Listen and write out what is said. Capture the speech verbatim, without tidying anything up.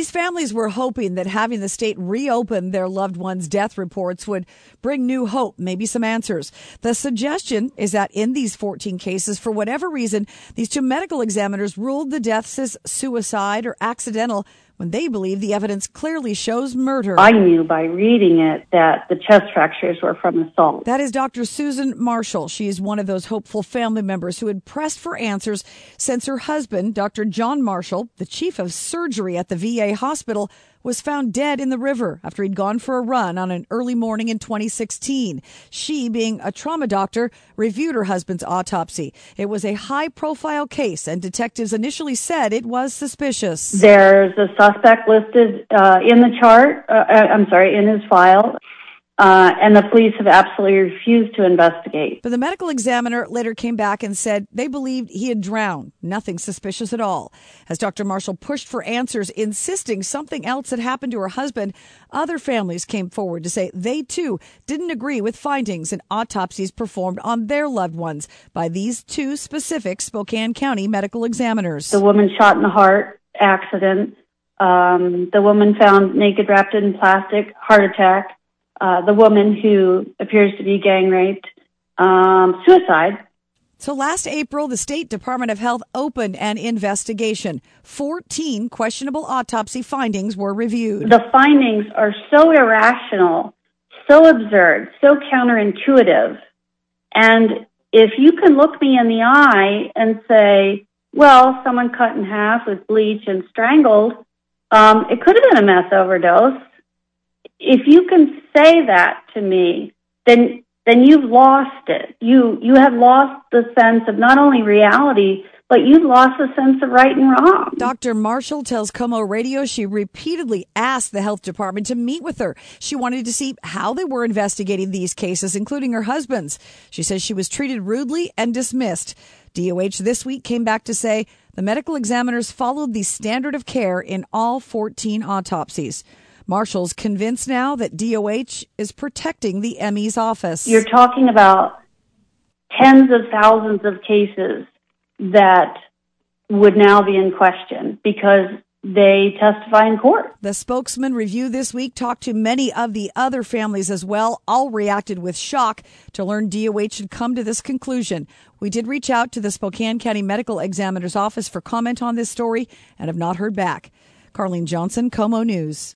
These families were hoping that having the state reopen their loved ones' death reports would bring new hope, maybe some answers. The suggestion is that in these fourteen cases, for whatever reason, these two medical examiners ruled the deaths as suicide or accidental when they believe the evidence clearly shows murder. I knew by reading it that the chest fractures were from assault. That is Doctor Susan Marshall. She is one of those hopeful family members who had pressed for answers since her husband, Doctor John Marshall, the chief of surgery at the V A hospital, was found dead in the river after he'd gone for a run on an early morning in twenty sixteen. She, being a trauma doctor, reviewed her husband's autopsy. It was a high-profile case, and detectives initially said it was suspicious. There's a suspect listed uh, in the chart, uh, I'm sorry, in his file. Uh, and the police have absolutely refused to investigate. But the medical examiner later came back and said they believed he had drowned. Nothing suspicious at all. As Doctor Marshall pushed for answers, insisting something else had happened to her husband, other families came forward to say they, too, didn't agree with findings in autopsies performed on their loved ones by these two specific Spokane County medical examiners. The woman shot in the heart, accident. Um, the woman found naked, wrapped in plastic, heart attack. Uh, the woman who appears to be gang raped, um, suicide. So last April, the State Department of Health opened an investigation. fourteen questionable autopsy findings were reviewed. The findings are so irrational, so absurd, so counterintuitive. And if you can look me in the eye and say, well, someone cut in half with bleach and strangled, um, it could have been a meth overdose. If you can say that to me, then then you've lost it. You you have lost the sense of not only reality, but you've lost the sense of right and wrong. Doctor Marshall tells KOMO Radio she repeatedly asked the health department to meet with her. She wanted to see how they were investigating these cases, including her husband's. She says she was treated rudely and dismissed. D O H this week came back to say the medical examiners followed the standard of care in all fourteen autopsies. Marshall's convinced now that D O H is protecting the M E's office. You're talking about tens of thousands of cases that would now be in question because they testify in court. The spokesman review this week talked to many of the other families as well. All reacted with shock to learn D O H had come to this conclusion. We did reach out to the Spokane County Medical Examiner's Office for comment on this story and have not heard back. Carlene Johnson, KOMO News.